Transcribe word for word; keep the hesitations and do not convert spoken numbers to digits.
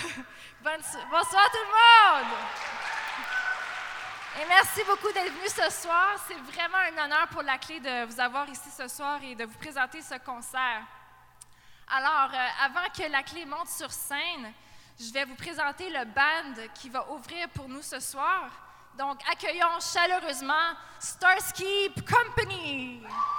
Bonne so- Bonsoir tout le monde! Et merci beaucoup d'être venus ce soir. C'est vraiment un honneur pour la clé de vous avoir ici ce soir et de vous présenter ce concert. Alors, euh, avant que la clé monte sur scène, je vais vous présenter le band qui va ouvrir pour nous ce soir. Donc, accueillons chaleureusement Starsky Company!